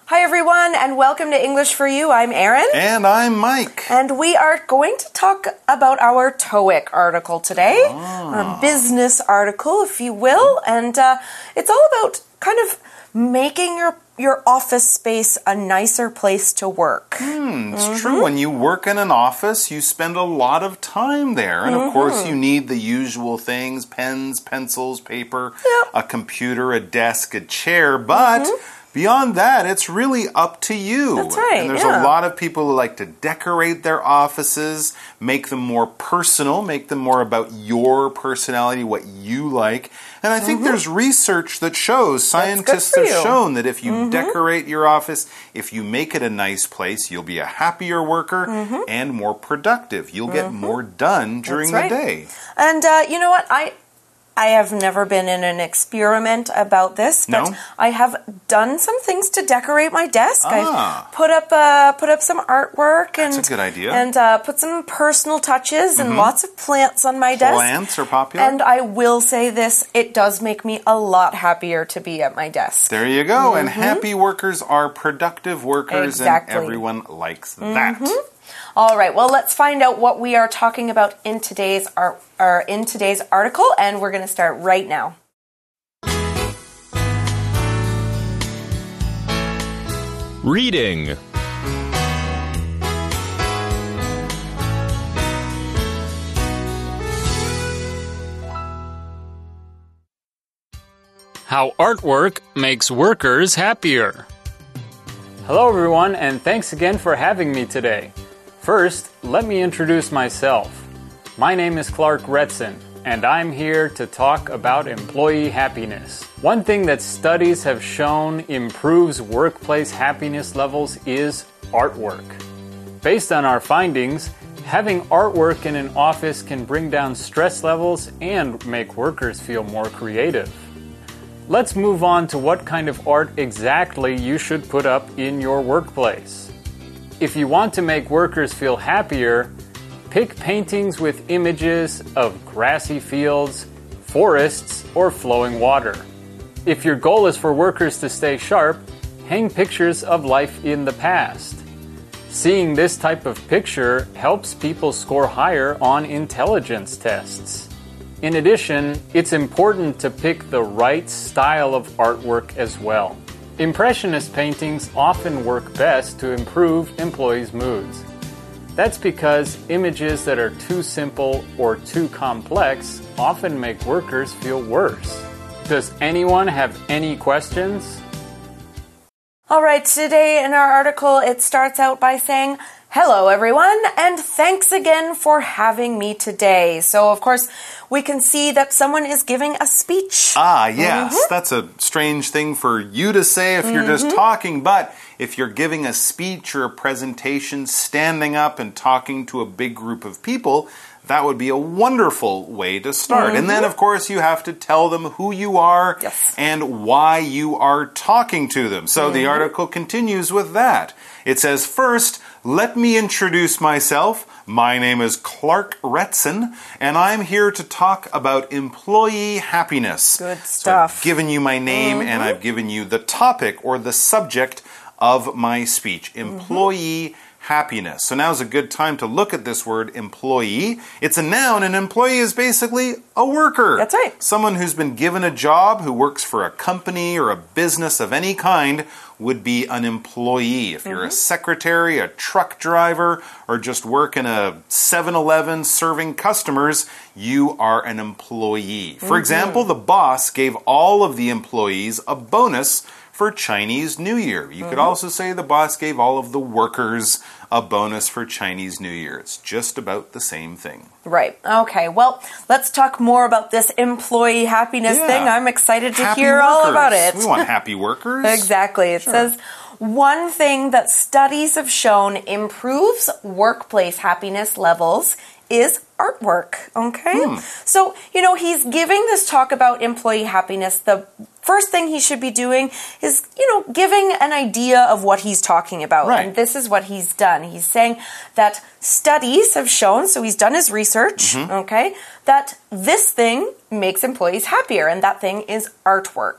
Hi everyone, and welcome to English for You. I'm Erin. And I'm Mike. And we are going to talk about our TOEIC article today, our business article, if you will. And it's all about kind of making your office space a nicer place to work. It's true. When you work in an office, you spend a lot of time there. And of course, you need the usual things, pens, pencils, paper, a computer, a desk, a chair. But beyond that, it's really up to you. That's right. And there's a lot of people who like to decorate their offices, make them more personal, make them more about your personality, what you like. And I think there's research that shows, scientists have shown that if you decorate your office, if you make it a nice place, you'll be a happier worker and more productive. You'll get more done during the day. And you know what? I have never been in an experiment about this, but I have done some things to decorate my desk. I've put up some artwork and that's a good idea. And put some personal touches and lots of plants on my desk. Plants are popular. And I will say this, it does make me a lot happier to be at my desk. There you go. And happy workers are productive workers, and everyone likes that. All right, well, let's find out what we are talking about in today's article, and we're going to start right now. Reading. How artwork makes workers happier. Hello everyone, and thanks again for having me today. First, let me introduce myself. My name is Clark Retson, and I'm here to talk about employee happiness. One thing that studies have shown improves workplace happiness levels is artwork. Based on our findings, having artwork in an office can bring down stress levels and make workers feel more creative. Let's move on to what kind of art exactly you should put up in your workplace. If you want to make workers feel happier, pick paintings with images of grassy fields, forests, or flowing water. If your goal is for workers to stay sharp, hang pictures of life in the past. Seeing this type of picture helps people score higher on intelligence tests. In addition, it's important to pick the right style of artwork as well. Impressionist paintings often work best to improve employees' moods. That's because images that are too simple or too complex often make workers feel worse. Does anyone have any questions? All right, today in our article, it starts out by saying, hello everyone, and thanks again for having me today. So, of course, we can see that someone is giving a speech. Yes. That's a strange thing for you to say if you're just talking, but if you're giving a speech or a presentation, standing up and talking to a big group of people, that would be a wonderful way to start. And then, of course, you have to tell them who you are and why you are talking to them. So the article continues with that. It says, first, let me introduce myself. My name is Clark Retson, and I'm here to talk about employee happiness. Good stuff. So I've given you my name, and I've given you the topic or the subject of my speech, employee happiness. So now's a good time to look at this word employee. It's a noun, and employee is basically a worker. That's right. Someone who's been given a job, who works for a company or a business of any kind, would be an employee. If you're a secretary, a truck driver, or just work in a 7-Eleven serving customers, you are an employee. For example, the boss gave all of the employees a bonus for Chinese New Year. You could also say the boss gave all of the workers a bonus for Chinese New Year. It's just about the same thing. Right. Okay. Well, let's talk more about this employee happiness thing. I'm excited to hear all about it. We want happy workers. Exactly. It says, one thing that studies have shown improves workplace happiness levels is artwork. Okay? So, he's giving this talk about employee happiness. The first thing he should be doing is, giving an idea of what he's talking about. Right. And this is what he's done. He's saying that studies have shown, so he's done his research, okay, that this thing makes employees happier, and that thing is artwork.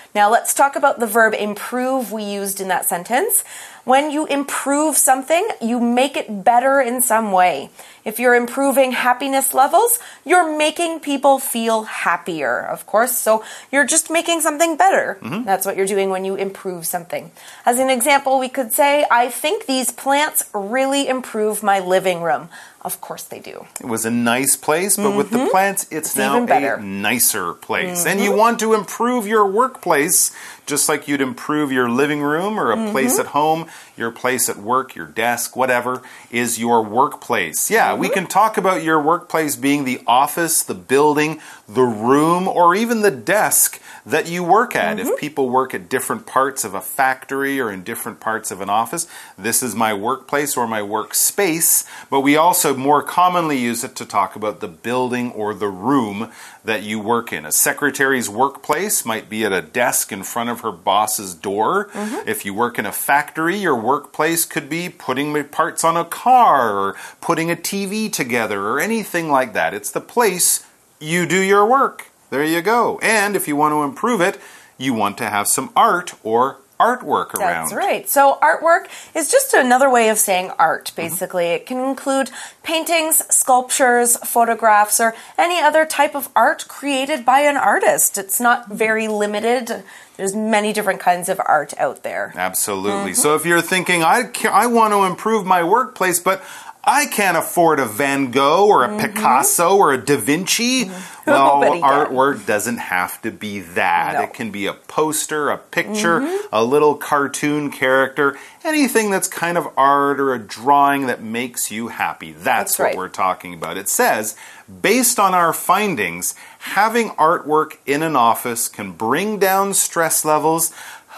Now let's talk about the verb improve we used in that sentence. When you improve something, you make it better in some way. If you're improving happiness levels, you're making people feel happier, of course. So you're just making something better. That's what you're doing when you improve something. As an example, we could say, I think these plants really improve my living room. Of course they do. It was a nice place, but with the plants, it's now even better. a nicer place. And you want to improve your workplace, just like you'd improve your living room or a place at home. Your place at work, your desk, whatever, is your workplace. Yeah, we can talk about your workplace being the office, the building, the room, or even the desk that you work at. If people work at different parts of a factory or in different parts of an office, this is my workplace or my workspace. But we also more commonly use it to talk about the building or the room that you work in. A secretary's workplace might be at a desk in front of her boss's door. If you work in a factory, your workplace could be putting parts on a car or putting a TV together or anything like that. It's the place you do your work. There you go. And if you want to improve it, you want to have some art or artwork around. That's right. So artwork is just another way of saying art, basically. It can include paintings, sculptures, photographs, or any other type of art created by an artist. It's not very limited. There's many different kinds of art out there. Absolutely. So if you're thinking, I want to improve my workplace, but I can't afford a Van Gogh or a Picasso or a Da Vinci. Well, artwork doesn't have to be that. No. It can be a poster, a picture, a little cartoon character, anything that's kind of art or a drawing that makes you happy. That's what we're talking about. It says, based on our findings, having artwork in an office can bring down stress levels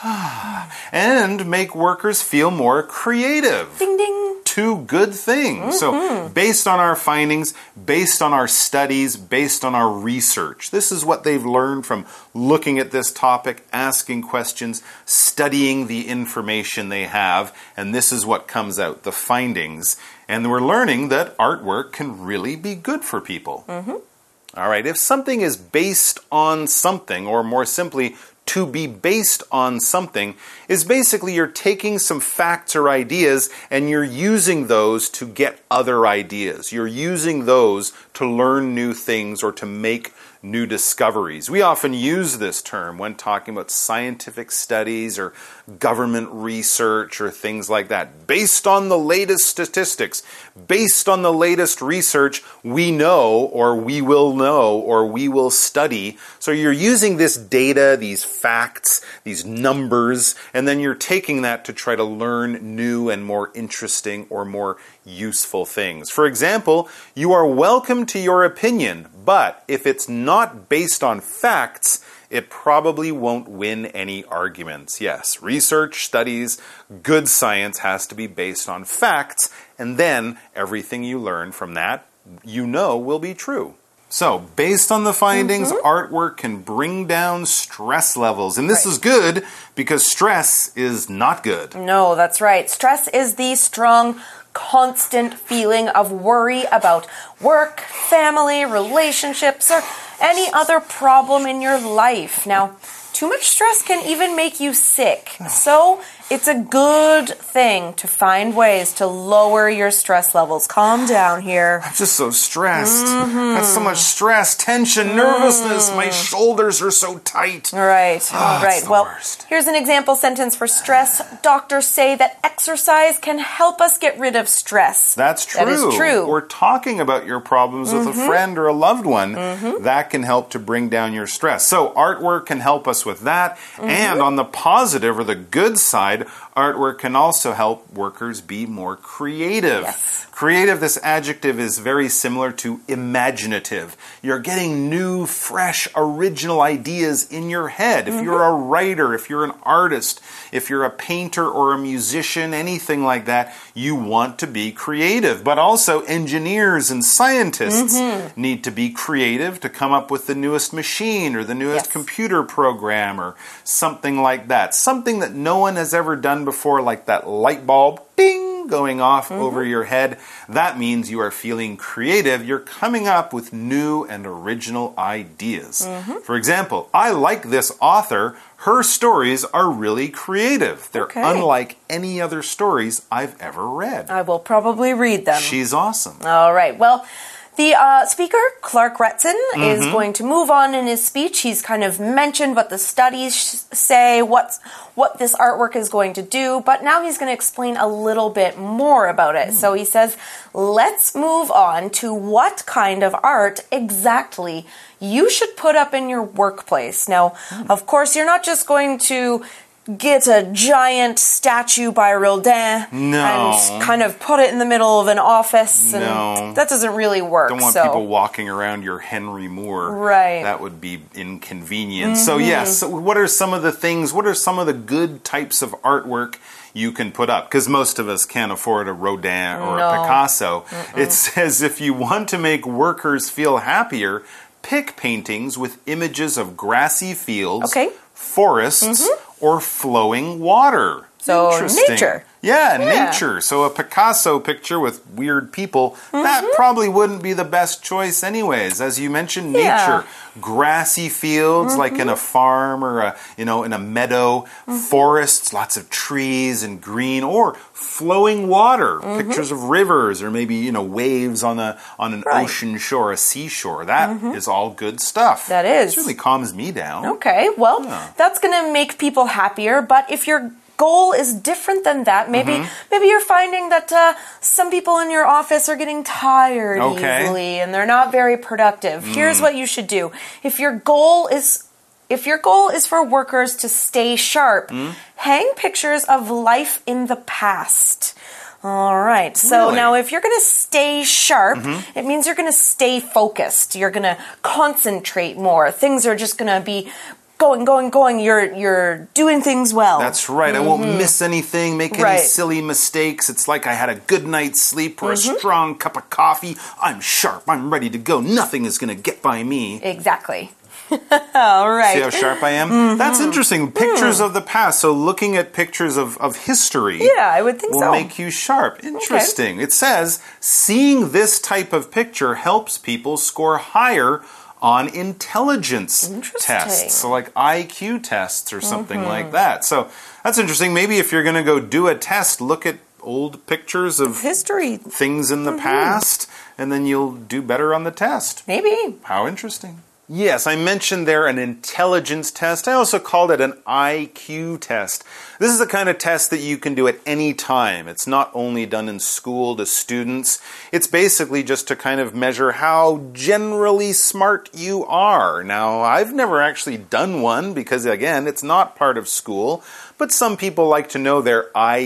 and make workers feel more creative. Ding, ding. Two good things. So based on our findings, based on our studies, based on our research, this is what they've learned from looking at this topic, asking questions, studying the information they have, and this is what comes out, the findings. And we're learning that artwork can really be good for people. All right, if something is based on something, or more simply, to be based on something, is basically you're taking some facts or ideas and you're using those to get other ideas. You're using those to learn new things or to make new discoveries. We often use this term when talking about scientific studies or government research or things like that. Based on the latest statistics, based on the latest research, we know or we will know or we will study. So you're using this data, these facts, these numbers, and then you're taking that to try to learn new and more interesting or more useful things. For example, you are welcome to your opinion, but if it's not based on facts, it probably won't win any arguments. Yes, research, studies, good science has to be based on facts, and then everything you learn from that, you know, will be true. So, based on the findings, artwork can bring down stress levels. And this is good because stress is not good. No, that's right. Stress is the strong, constant feeling of worry about work, family, relationships, or any other problem in your life. Now, too much stress can even make you sick. So, it's a good thing to find ways to lower your stress levels. Calm down here. I'm just so stressed. Got so much stress, tension, nervousness. My shoulders are so tight. Right. It's the worst. Here's an example sentence for stress. Doctors say that exercise can help us get rid of stress. That's true. That is true. Or talking about your problems with a friend or a loved one, that can help to bring down your stress. So artwork can help us with that. And on the positive or the good side, artwork can also help workers be more creative. Yes. Creative, this adjective is very similar to imaginative. You're getting new, fresh, original ideas in your head. If you're a writer, if you're an artist, if you're a painter or a musician, anything like that, you want to be creative. But also engineers and scientists need to be creative to come up with the newest machine or the newest computer program or something like that. Something that no one has ever done before, like that light bulb, ding, going off over your head. That means you are feeling creative. You're coming up with new and original ideas. For example, I like this author. Her stories are really creative. They're Okay. unlike any other stories I've ever read. I will probably read them. She's awesome. All right. Well, the speaker, Clark Retson, is going to move on in his speech. He's kind of mentioned what the studies say, what this artwork is going to do, but now he's going to explain a little bit more about it. So he says, let's move on to what kind of art exactly you should put up in your workplace. Now, of course, you're not just going to get a giant statue by Rodin and kind of put it in the middle of an office. And that doesn't really work. Don't want people walking around your Henry Moore. Right. That would be inconvenient. So yes, what are some of the good types of artwork you can put up? Because most of us can't afford a Rodin or a Picasso. It says if you want to make workers feel happier, pick paintings with images of grassy fields, forests, or flowing water. So Interesting. nature. Yeah, nature. So a Picasso picture with weird people, that probably wouldn't be the best choice anyways. As you mentioned, nature. Grassy fields like in a farm or in a meadow, forests, lots of trees and green, or flowing water, pictures of rivers or maybe, waves on an ocean shore, a seashore. That is all good stuff. That is. It really calms me down. Okay, well, that's going to make people happier, but if your goal is different than that, maybe you're finding that some people in your office are getting tired easily and they're not very productive. Here's what you should do. If your goal is for workers to stay sharp, hang pictures of life in the past. All right. So now if you're going to stay sharp, it means you're going to stay focused. You're going to concentrate more. Things are just going to be going. You're doing things well. That's right. I won't miss anything, make any silly mistakes. It's like I had a good night's sleep or a strong cup of coffee. I'm sharp. I'm ready to go. Nothing is going to get by me. Exactly. All right. See how sharp I am? That's interesting. Pictures of the past. So looking at pictures of history I would think will make you sharp. Interesting. Okay. It says, seeing this type of picture helps people score higher on intelligence tests. So like IQ tests or something like that. So that's interesting. Maybe if you're going to go do a test, look at old pictures of history, things in the past, and then you'll do better on the test. Maybe. How interesting. Yes, I mentioned there an intelligence test. I also called it an IQ test. This is the kind of test that you can do at any time. It's not only done in school to students. It's basically just to kind of measure how generally smart you are. Now, I've never actually done one because, again, it's not part of school. But some people like to know their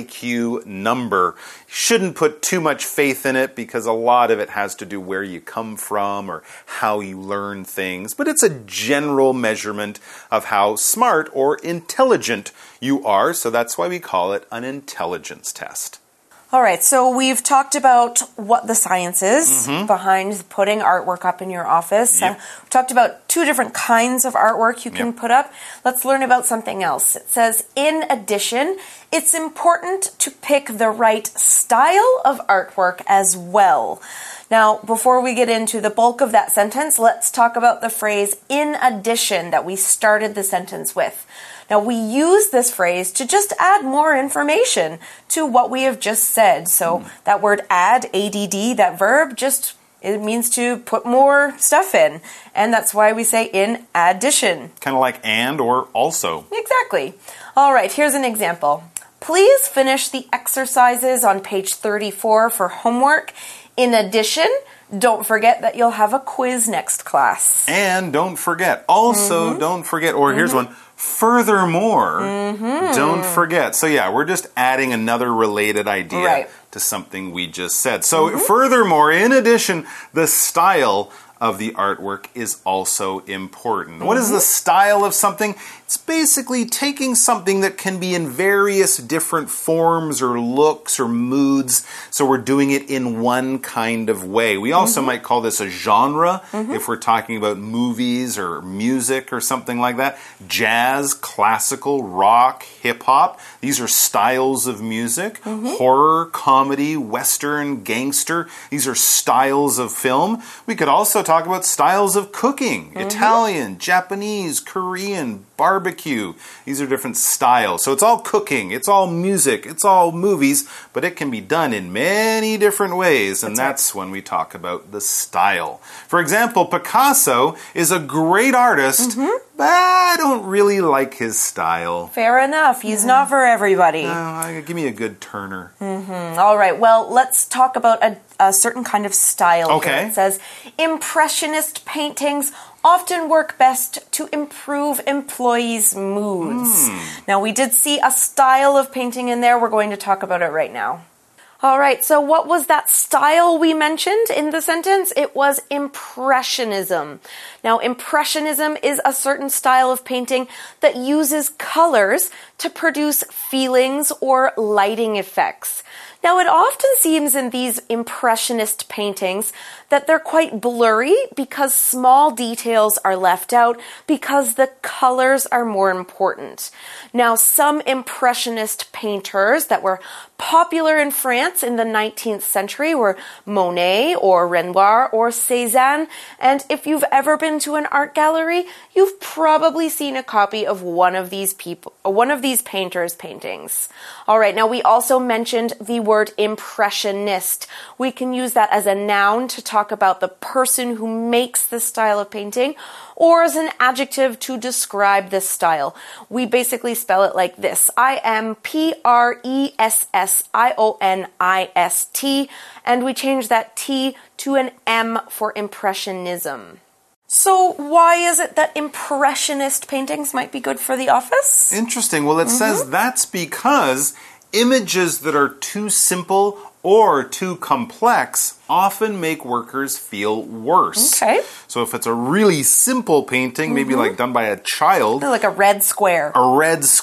IQ number. Shouldn't put too much faith in it because a lot of it has to do where you come from or how you learn things. But it's a general measurement of how smart or intelligent you are. So that's why we call it an intelligence test. All right, so we've talked about what the science is behind putting artwork up in your office. We've talked about two different kinds of artwork you can put up. Let's learn about something else. It says, in addition, it's important to pick the right style of artwork as well. Now, before we get into the bulk of that sentence, let's talk about the phrase in addition that we started the sentence with. Now, we use this phrase to just add more information to what we have just said. So that word add, ADD, that verb, it means to put more stuff in. And that's why we say in addition. Kind of like and or also. Exactly. All right, here's an example. Please finish the exercises on page 34 for homework. In addition, don't forget that you'll have a quiz next class. And don't forget. Also, don't forget. Or here's one. Furthermore, don't forget. So yeah, we're just adding another related idea to something we just said. So furthermore, in addition, the style of the artwork is also important. What is the style of something? It's basically taking something that can be in various different forms or looks or moods, so we're doing it in one kind of way. We also might call this a genre if we're talking about movies or music or something like that. Jazz, classical, rock, hip-hop. These are styles of music. Horror, comedy, western, gangster. These are styles of film. We could also talk about styles of cooking. Italian, Japanese, Korean, barbecue. These are different styles. So it's all cooking, it's all music, it's all movies, but it can be done in many different ways, and that's when we talk about the style. For example, Picasso is a great artist, but I don't really like his style. Fair enough. He's not for everybody. Give me a good Turner. All right. Well, let's talk about a certain kind of style. Okay. Here. It says, Impressionist paintings often work best to improve employees' moods. Now, we did see a style of painting in there. We're going to talk about it right now. All right, so what was that style we mentioned in the sentence? It was Impressionism. Now, Impressionism is a certain style of painting that uses colors to produce feelings or lighting effects. Now, it often seems in these Impressionist paintings that they're quite blurry because small details are left out because the colors are more important. Now, some Impressionist painters that were popular in France in the 19th century were Monet or Renoir or Cézanne. And if you've ever been to an art gallery, you've probably seen a copy of one of these painters' paintings. All right, now we also mentioned the word impressionist. We can use that as a noun to talk about the person who makes this style of painting, or as an adjective to describe this style. We basically spell it like this. Impressionist, and we change that T to an M for impressionism. So why is it that Impressionist paintings might be good for the office? Interesting. Well, it says that's because images that are too simple or too complex often make workers feel worse. Okay. So if it's a really simple painting, maybe like done by a child, Like a red square. or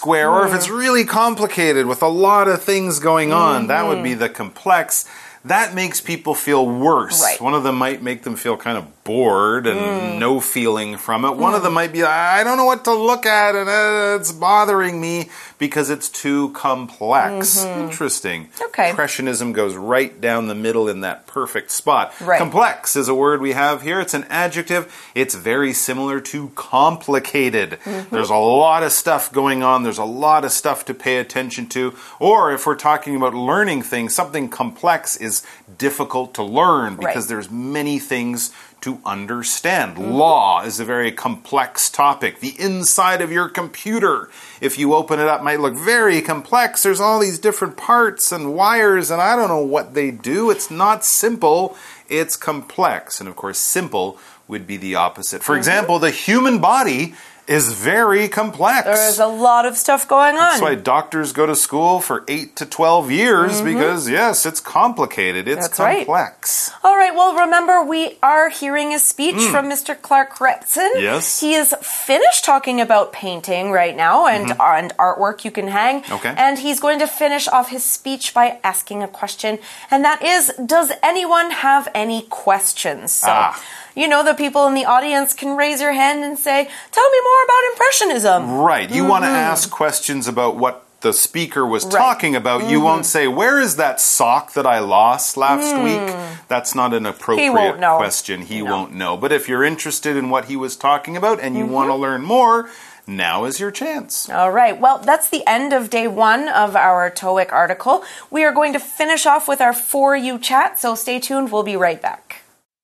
if it's really complicated with a lot of things going on, that would be the complex. That makes people feel worse. Right. One of them might make them feel kind of bored and no feeling from it. One of them might be, I don't know what to look at and it's bothering me because it's too complex. Interesting. Okay. Impressionism goes right down the middle in that perfect spot. Right. Complex is a word we have here. It's an adjective. It's very similar to complicated. There's a lot of stuff going on. There's a lot of stuff to pay attention to. Or if we're talking about learning things, something complex is difficult to learn because there's many things to understand. Law is a very complex topic. The inside of your computer, if you open it up, might look very complex. There's all these different parts and wires, and I don't know what they do. It's not simple. It's complex. And of course, simple would be the opposite. For example, the human body is very complex. There's a lot of stuff going on. That's why doctors go to school for 8 to 12 years because, yes, it's complicated. It's complex. Right. All right, well, remember, we are hearing a speech from Mr. Clark Retson. Yes. He is finished talking about painting right now and artwork you can hang. Okay. And he's going to finish off his speech by asking a question, and that is, does anyone have any questions? So, you know, the people in the audience can raise your hand and say, tell me more about Impressionism. Right. You want to ask questions about what the speaker was talking about. You won't say, where is that sock that I lost last week? That's not an appropriate question. He won't know. But if you're interested in what he was talking about and you want to learn more, now is your chance. All right. Well, that's the end of day 1 of our TOEIC article. We are going to finish off with our For You chat, so stay tuned. We'll be right back.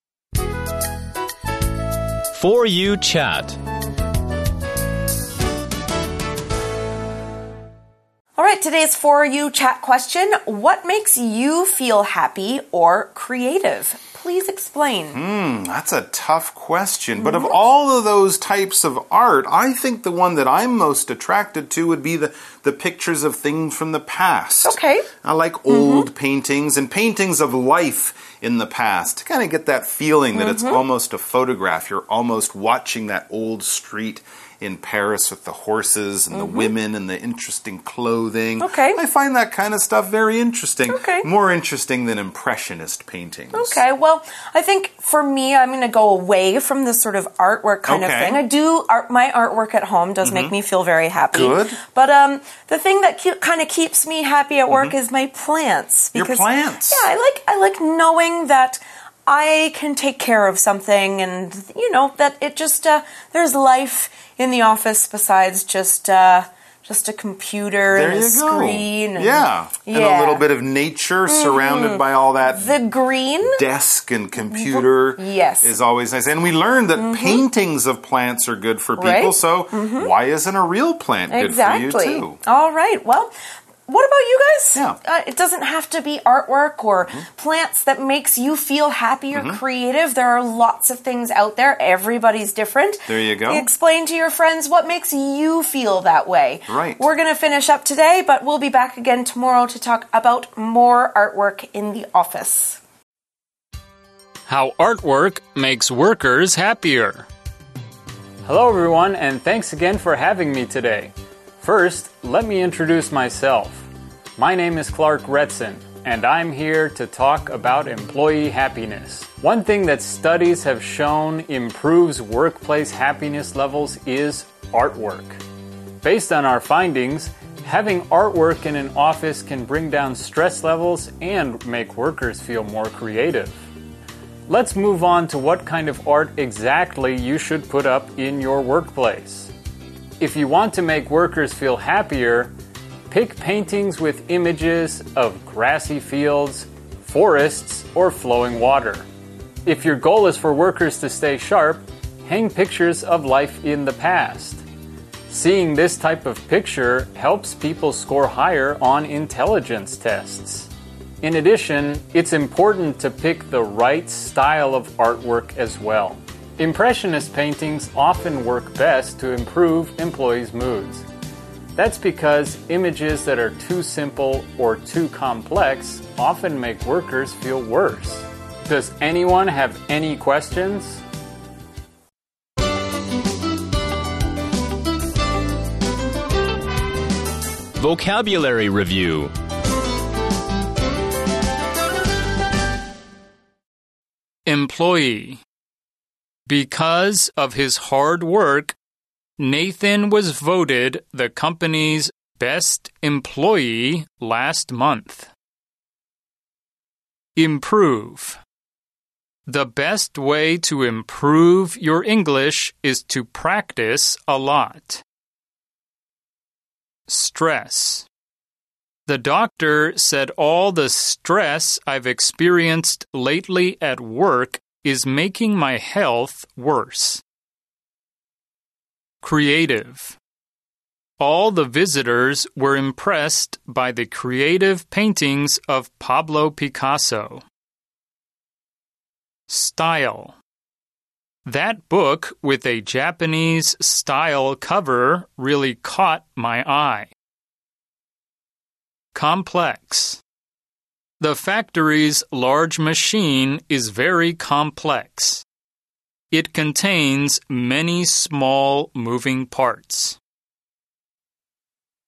For You chat. All right, today's For You chat question. What makes you feel happy or creative? Please explain. That's a tough question. But of all of those types of art, I think the one that I'm most attracted to would be the pictures of things from the past. Okay. I like old paintings and paintings of life in the past to kind of get that feeling that it's almost a photograph. You're almost watching that old street in Paris with the horses and the women and the interesting clothing. Okay. I find that kind of stuff very interesting. Okay. More interesting than Impressionist paintings. Okay, well, I think for me, I'm going to go away from this sort of artwork kind of thing. I do, my artwork at home does make me feel very happy. Good. But the thing that kind of keeps me happy at work is my plants. Your plants? Yeah, I like knowing that I can take care of something, and that it just there's life in the office besides just a computer and a screen. And a little bit of nature surrounded by all that. The green desk and computer is always nice. And we learned that paintings of plants are good for people, so why isn't a real plant good for you too? All right. Well, what about you guys? Yeah. It doesn't have to be artwork or plants that makes you feel happy or creative. There are lots of things out there. Everybody's different. There you go. Explain to your friends what makes you feel that way. Right. We're going to finish up today, but we'll be back again tomorrow to talk about more artwork in the office. How artwork makes workers happier. Hello, everyone, and thanks again for having me today. First, let me introduce myself. My name is Clark Retson, and I'm here to talk about employee happiness. One thing that studies have shown improves workplace happiness levels is artwork. Based on our findings, having artwork in an office can bring down stress levels and make workers feel more creative. Let's move on to what kind of art exactly you should put up in your workplace. If you want to make workers feel happier, pick paintings with images of grassy fields, forests, or flowing water. If your goal is for workers to stay sharp, hang pictures of life in the past. Seeing this type of picture helps people score higher on intelligence tests. In addition, it's important to pick the right style of artwork as well. Impressionist paintings often work best to improve employees' moods. That's because images that are too simple or too complex often make workers feel worse. Does anyone have any questions? Vocabulary Review. Employee. Because of his hard work, Nathan was voted the company's best employee last month. Improve. The best way to improve your English is to practice a lot. Stress. The doctor said all the stress I've experienced lately at work is making my health worse. Creative. All the visitors were impressed by the creative paintings of Pablo Picasso. Style. That book with a Japanese style cover really caught my eye. Complex. The factory's large machine is very complex. It contains many small moving parts.